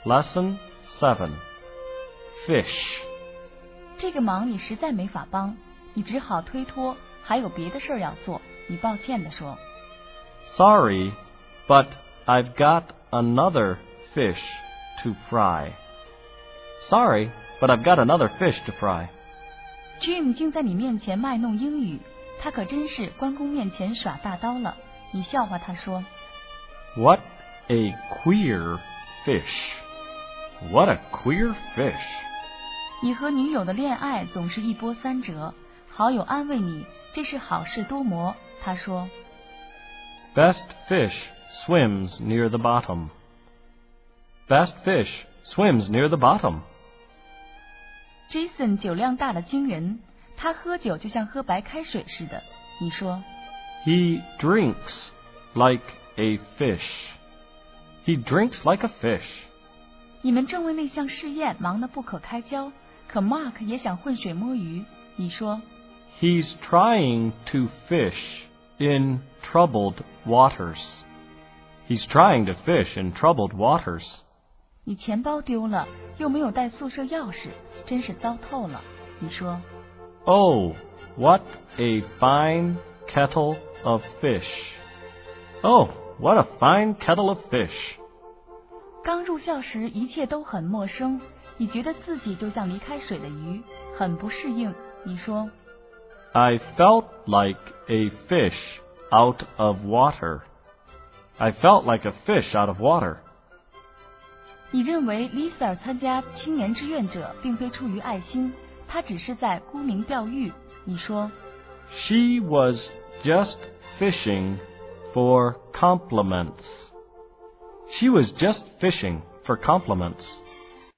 Lesson 7. Fish. 这个忙你实在没法帮，你只好推脱，还有别的事儿要做。你抱歉地说 Sorry, but I've got another fish to fry. Sorry, but I've got another fish to fry. Jim 竟在你面前卖弄英语，他可真是关公面前耍大刀了。你笑话他说 What a queer fish. What a queer fish. 你和女友的恋爱总是一波三折，好友安慰你，这是好事多磨。他说 Best fish swims near the bottom. Best fish swims near the bottom. Jason 酒量大得惊人，他喝酒就像喝白开水似的。你说 He drinks like a fish. He drinks like a fish. 你们正为那项试验忙得不可开交，可 Mark 也想浑水摸鱼。你说 He's trying to fish in troubled waters. He's trying to fish in troubled waters. 你钱包丢了，又没有带宿舍钥匙，真是糟透了。你说 Oh, what a fine kettle of fish. Oh, what a fine kettle of fish. 刚入校时一切都很陌生，你觉得自己就像离开水的鱼，很不适应。你说 I felt like a fish out of water. I felt like a fish out of water. 你认为 Lisa 参加青年志愿者并非出于爱心，她只是在沽名钓誉。你说 She was just fishing for compliments. She was just fishing for compliments.